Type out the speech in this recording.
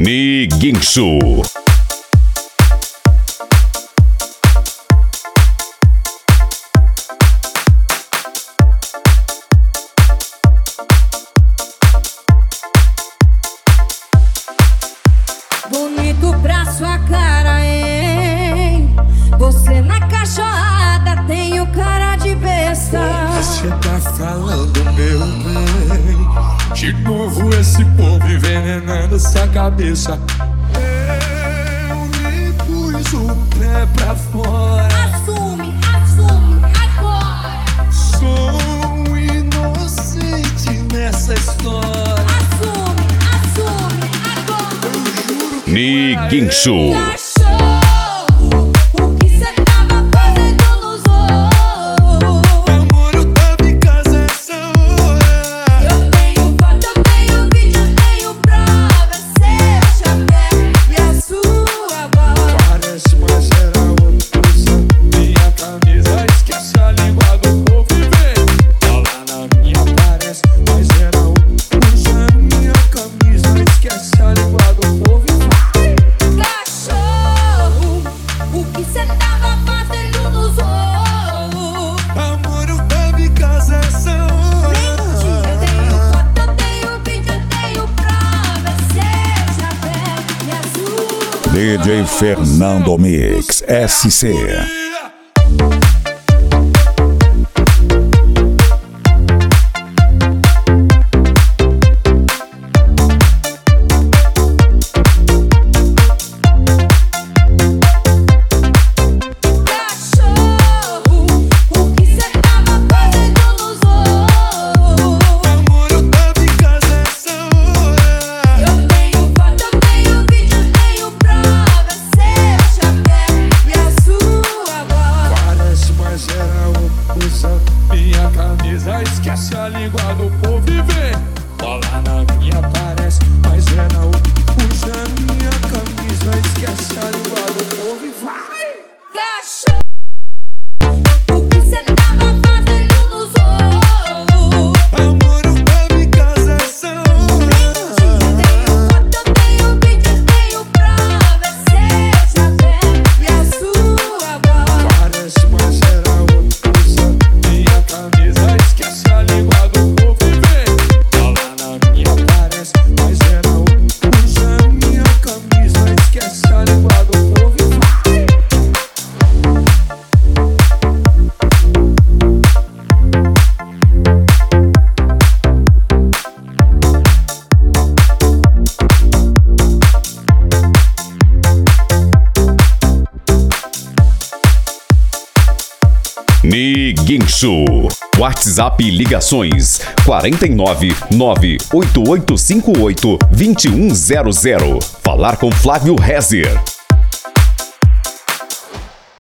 Niguinho. Bonito pra sua cara, hein? Você na cachorrada tem o cara de besta. Você tá falando, meu bem. De novo esse povo envenenando essa cabeça. Eu me pus o pé pra fora. Assume agora. Sou inocente nessa história. Assume agora. Niguinho. Cachorro, o que cê tava fazendo nos outros? Amor, eu tava em casa essa hora. Eu tenho foto, eu tenho vídeo, eu tenho prova. Seu chapéu e a sua bola. Parece, mas era outra coisa. Minha camisa esquece a língua do povo e vem. Lá na minha parece, mas era outra coisa. Minha camisa esquece a língua do povo e vai. Cachorro, o que cê tava fazendo nos outros? Amor, eu tava em casa essa hora. Mentira, eu tenho foto, eu tenho vídeo, eu tenho prova. Seu chapéu e a sua DJ Fernando Mix SC. Cachorro, o que cê tava fazendo nos outros? Amor, eu tava em casa essa hora. Eu tenho foto, eu tenho vídeo, eu tenho prova. Seu chapéu e a sua bola. Parece, mas era outra coisa. Minha camisa esquece a língua do povo e vem. Lá na minha parece, mas era outra coisa. Minha camisa esquece a língua do povo e vai. Cachorro, o que cê tava fazendo nos outros? Amor, eu tava em casa essa hora. Eu tenho foto, eu tenho vídeo, eu tenho prova. Seu chapéu e a sua bola. Parece, mas era outra coisa. Minha camisa esquece a língua do povo e vem. Lá na minha parece, mas era outra coisa. Minha camisa esquece a língua do povo e vai. Niguinho. WhatsApp e ligações 49 98858 2100. Falar com Flávio Rezer.